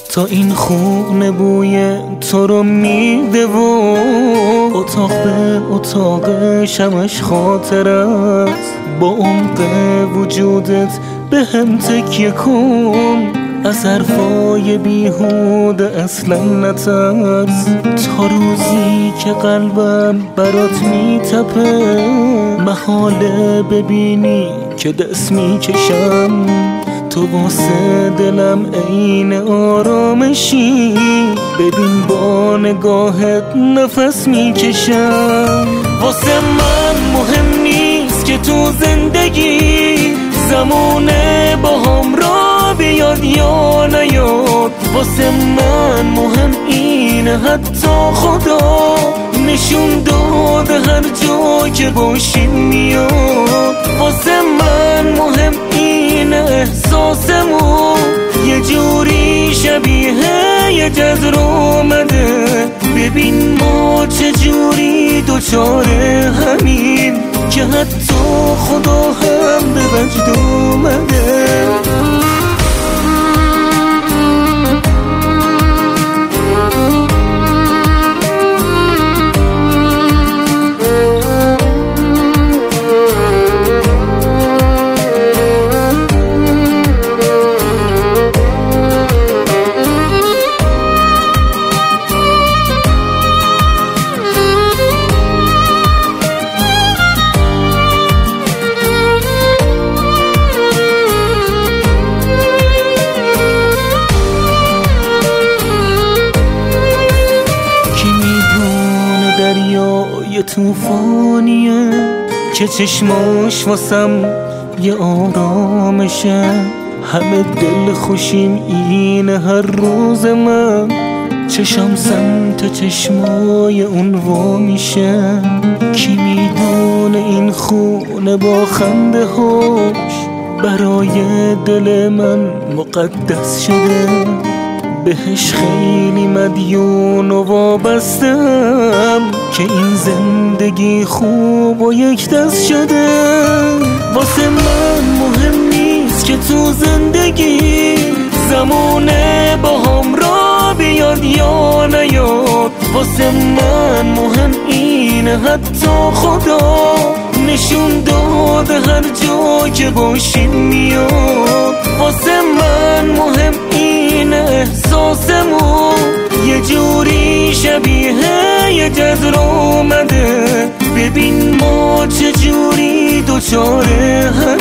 تا این خونه بوی تو رو میده و اتاق به اتاق شمش خاطر است. با عمق وجودت به هم تکیه کن، از حرفای بیهوده اصلا نترس. تا روزی که قلبم برات میتپه، محاله ببینی که دست میکشم. تو واسه دلم عین آرامشی، ببین با نگاهت نفس میکشم. واسه من مهم نیست که تو زندگی زمونه با هم را بیاد یا نیاد. واسه من مهم اینه حتی خدا نشون داده هر جا که باشیم میاد. واسه من مهم اینه احساسمون یه جوری شبیه یه جزر اومده. ببین ما چه جوری دوچاره همین که حتی خدا هم به وجد اومده. یه توفانیه که چشماش واسم یه آرامشه. همه دل خوشیم اینه هر روز من چشم سمت چشمای اون وا میشه. کی میدونه این خونه با خنده هاش برای دل من مقدس شده. بهش خیلی مدیون و وابستم که این زندگی خوب و یک دست شده. واسه من مهم نیست که تو زندگی زمونه با هم را بیاد یا نیاد. واسه من مهم اینه حتی خدا نشون داده هر جا که باشیم میاد. واسه من مهم اینه احساسمون یه جوری شبیه یه جزر اومده. ببین ما چه جوری دوچاره